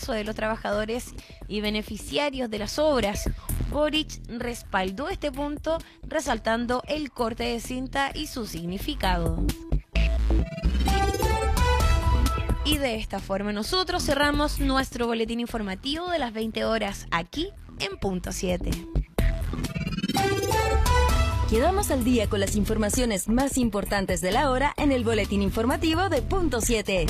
esfuerzo de los trabajadores y beneficiarios de las obras. Boric respaldó este punto, resaltando el corte de cinta y su significado. Y de esta forma nosotros cerramos nuestro boletín informativo de las 20 horas aquí en Punto 7. Quedamos al día con las informaciones más importantes de la hora en el boletín informativo de Punto 7.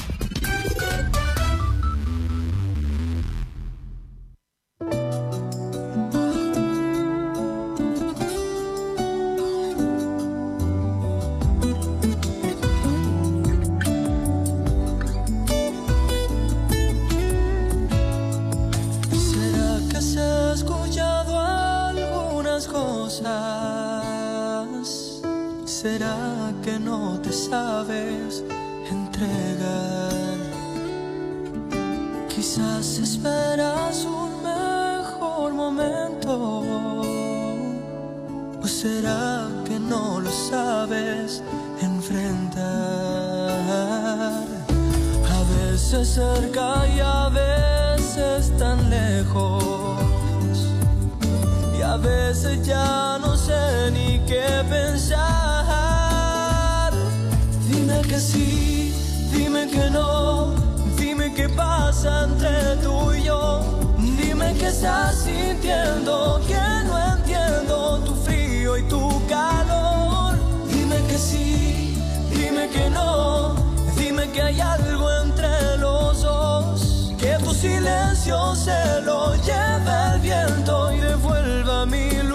¿Será que se ha escuchado algunas cosas? ¿Será que no te sabes entregar? Quizás esperas un mejor momento. ¿O será que no lo sabes enfrentar? A veces cerca y a veces tan lejos. Y a veces ya no sé ni qué pensar. Dime que sí, dime que no. Dime qué pasa entre tú y yo. Dime que estás sintiendo, que no entiendo tu frío y tu calor. Dime que sí, dime que no. Dime que hay algo entre los dos. Que tu silencio se lo lleve el viento y devuelva mi luz.